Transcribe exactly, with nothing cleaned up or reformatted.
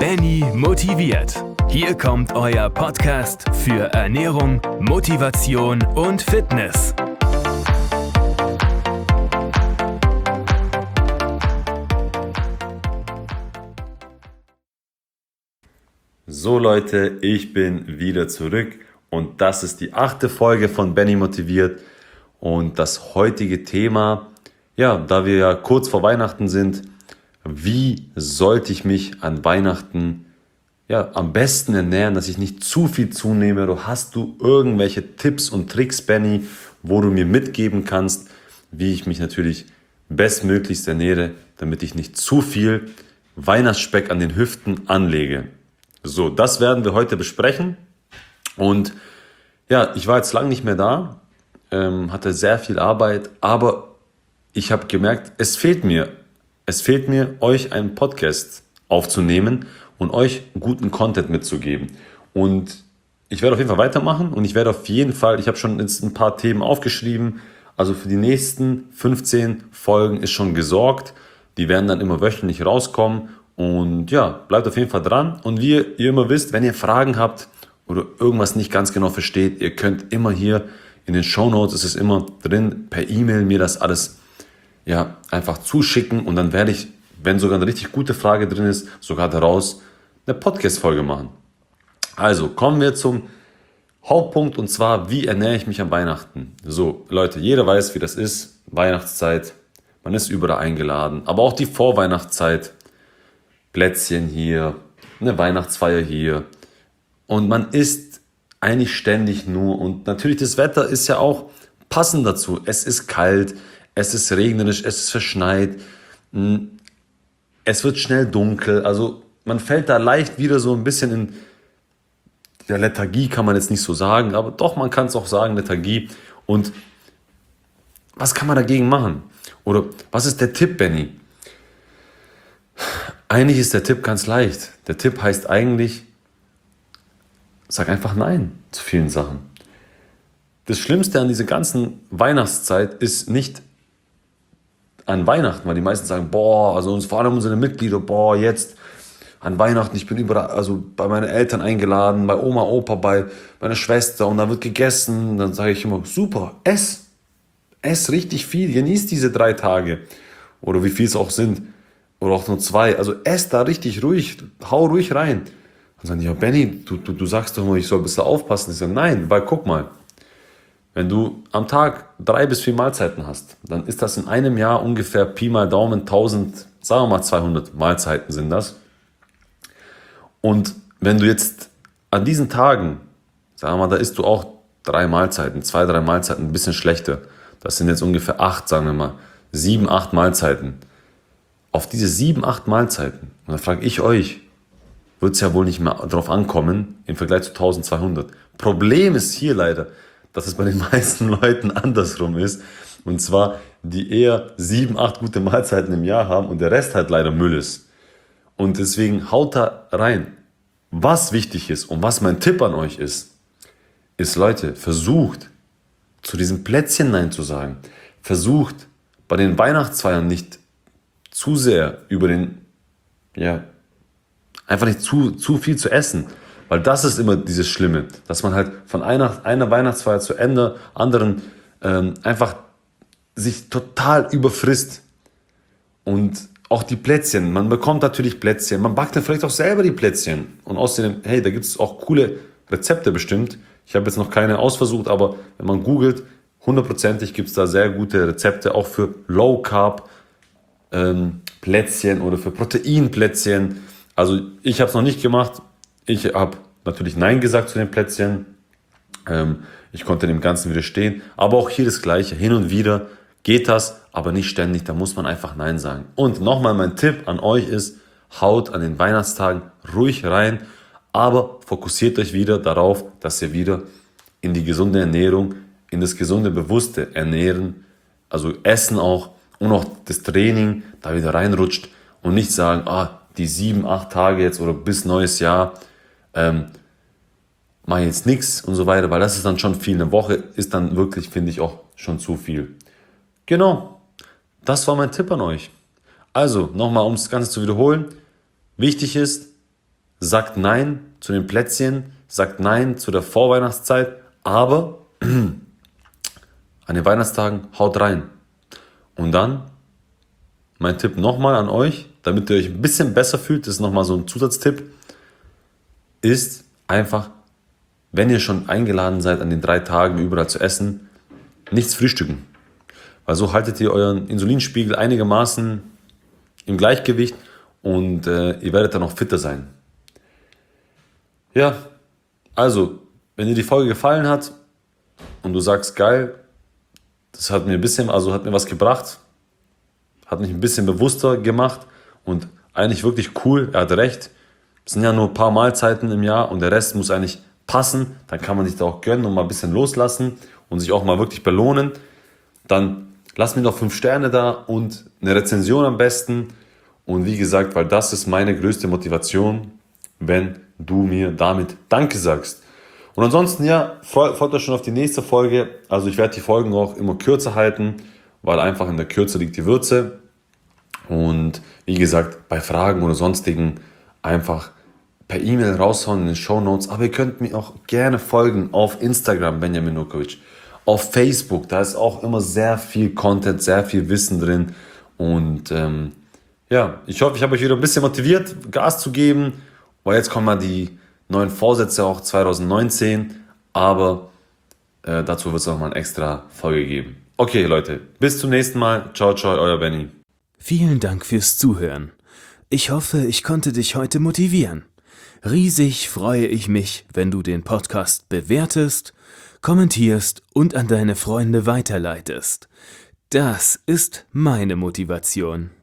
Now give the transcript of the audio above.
Benny motiviert. Hier kommt euer Podcast für Ernährung, Motivation und Fitness. So Leute, ich bin wieder zurück und das ist die achte Folge von Benny motiviert und das heutige Thema, ja, da wir ja kurz vor Weihnachten sind, wie sollte ich mich an Weihnachten ja, am besten ernähren, dass ich nicht zu viel zunehme? Oder hast du irgendwelche Tipps und Tricks, Benny, wo du mir mitgeben kannst, wie ich mich natürlich bestmöglichst ernähre, damit ich nicht zu viel Weihnachtsspeck an den Hüften anlege? So, das werden wir heute besprechen. Und ja, ich war jetzt lange nicht mehr da, ähm, hatte sehr viel Arbeit, aber ich habe gemerkt, es fehlt mir. Es fehlt mir, euch einen Podcast aufzunehmen und euch guten Content mitzugeben. Und ich werde auf jeden Fall weitermachen und ich werde auf jeden Fall, ich habe schon jetzt ein paar Themen aufgeschrieben, also für die nächsten fünfzehn Folgen ist schon gesorgt. Die werden dann immer wöchentlich rauskommen. Und ja, bleibt auf jeden Fall dran. Und wie ihr immer wisst, wenn ihr Fragen habt oder irgendwas nicht ganz genau versteht, ihr könnt immer hier in den Shownotes, ist es immer drin, per E-Mail mir das alles ja, einfach zuschicken. Und dann werde ich, wenn sogar eine richtig gute Frage drin ist, sogar daraus eine Podcast-Folge machen. Also kommen wir zum Hauptpunkt und zwar, wie ernähre ich mich an Weihnachten? So, Leute, jeder weiß, wie das ist. Weihnachtszeit, man ist überall eingeladen, aber auch die Vorweihnachtszeit. Plätzchen hier, eine Weihnachtsfeier hier und man isst eigentlich ständig nur und natürlich das Wetter ist ja auch passend dazu. Es ist kalt, es ist regnerisch, es ist verschneit, es wird schnell dunkel, also man fällt da leicht wieder so ein bisschen in der Lethargie, kann man jetzt nicht so sagen, aber doch, man kann es auch sagen, Lethargie. Und was kann man dagegen machen? Oder was ist der Tipp, Benny? Eigentlich ist der Tipp ganz leicht. Der Tipp heißt eigentlich, sag einfach Nein zu vielen Sachen. Das Schlimmste an dieser ganzen Weihnachtszeit ist nicht an Weihnachten, weil die meisten sagen, boah, also uns, vor allem unsere Mitglieder, boah, jetzt an Weihnachten, ich bin überall, also bei meinen Eltern eingeladen, bei Oma, Opa, bei meiner Schwester und da wird gegessen. Dann sage ich immer, super, ess, ess richtig viel, genieß diese drei Tage oder wie viel es auch sind. Oder auch nur zwei. Also ess da richtig ruhig, hau ruhig rein. Dann sagen die, ja Benny, du, du, du sagst doch immer, ich soll ein bisschen aufpassen. Ich sage, nein, weil guck mal, wenn du am Tag drei bis vier Mahlzeiten hast, dann ist das in einem Jahr ungefähr Pi mal Daumen tausend, sagen wir mal zweihundert Mahlzeiten sind das. Und wenn du jetzt an diesen Tagen, sagen wir mal, da isst du auch drei Mahlzeiten, zwei, drei Mahlzeiten, ein bisschen schlechter. Das sind jetzt ungefähr acht, sagen wir mal, sieben, acht Mahlzeiten. Auf diese sieben, acht Mahlzeiten, und dann frage ich euch, wird es ja wohl nicht mehr drauf ankommen im Vergleich zu eintausendzweihundert. Problem ist hier leider, dass es bei den meisten Leuten andersrum ist. Und zwar, die eher sieben, acht gute Mahlzeiten im Jahr haben und der Rest halt leider Müll ist. Und deswegen haut da rein. Was wichtig ist und was mein Tipp an euch ist, ist Leute, versucht zu diesem Plätzchen Nein zu sagen. Versucht bei den Weihnachtsfeiern nicht zu sehr über den, ja, einfach nicht zu, zu viel zu essen. Weil das ist immer dieses Schlimme, dass man halt von einer, einer Weihnachtsfeier zur Ende, anderen ähm, einfach sich total überfrisst. Und auch die Plätzchen, man bekommt natürlich Plätzchen, man backt dann vielleicht auch selber die Plätzchen. Und außerdem, hey, da gibt es auch coole Rezepte bestimmt. Ich habe jetzt noch keine ausversucht, aber wenn man googelt, hundertprozentig gibt es da sehr gute Rezepte, auch für Low Carb, Ähm, Plätzchen oder für Proteinplätzchen. Also ich habe es noch nicht gemacht. Ich habe natürlich Nein gesagt zu den Plätzchen. Ähm, ich konnte dem Ganzen widerstehen. Aber auch hier das Gleiche. Hin und wieder geht das, aber nicht ständig. Da muss man einfach Nein sagen. Und nochmal mein Tipp an euch ist, haut an den Weihnachtstagen ruhig rein, aber fokussiert euch wieder darauf, dass ihr wieder in die gesunde Ernährung, in das gesunde, bewusste Ernähren, also Essen auch, und auch das Training da wieder reinrutscht und nicht sagen, ah, die sieben, acht Tage jetzt oder bis neues Jahr, ähm, mache jetzt nichts und so weiter, weil das ist dann schon viel. Eine Woche ist dann wirklich, finde ich, auch schon zu viel. Genau, das war mein Tipp an euch. Also, nochmal, um das Ganze zu wiederholen. Wichtig ist, sagt Nein zu den Plätzchen, sagt Nein zu der Vorweihnachtszeit, aber an den Weihnachtstagen haut rein. Und dann, mein Tipp nochmal an euch, damit ihr euch ein bisschen besser fühlt, das ist nochmal so ein Zusatztipp, ist einfach, wenn ihr schon eingeladen seid, an den drei Tagen überall zu essen, nichts frühstücken. Weil so haltet ihr euren Insulinspiegel einigermaßen im Gleichgewicht und äh, ihr werdet dann auch fitter sein. Ja, also, wenn dir die Folge gefallen hat und du sagst, geil, das hat mir ein bisschen, also hat mir was gebracht, hat mich ein bisschen bewusster gemacht und eigentlich wirklich cool, er hat recht. Es sind ja nur ein paar Mahlzeiten im Jahr und der Rest muss eigentlich passen. Dann kann man sich da auch gönnen und mal ein bisschen loslassen und sich auch mal wirklich belohnen. Dann lass mir doch fünf Sterne da und eine Rezension am besten. Und wie gesagt, weil das ist meine größte Motivation, wenn du mir damit Danke sagst. Und ansonsten, ja, freut euch schon auf die nächste Folge. Also ich werde die Folgen auch immer kürzer halten, weil einfach in der Kürze liegt die Würze. Und wie gesagt, bei Fragen oder sonstigen einfach per E-Mail raushauen in den Shownotes. Aber ihr könnt mir auch gerne folgen auf Instagram, Benjamin Nurkovic. Auf Facebook, da ist auch immer sehr viel Content, sehr viel Wissen drin. Und ähm, ja, ich hoffe, ich habe euch wieder ein bisschen motiviert, Gas zu geben. Weil jetzt kommen mal die neuen Vorsätze auch zwanzig neunzehn. Aber äh, dazu wird es auch mal eine extra Folge geben. Okay, Leute, bis zum nächsten Mal. Ciao, ciao, euer Benny. Vielen Dank fürs Zuhören. Ich hoffe, ich konnte dich heute motivieren. Riesig freue ich mich, wenn du den Podcast bewertest, kommentierst und an deine Freunde weiterleitest. Das ist meine Motivation.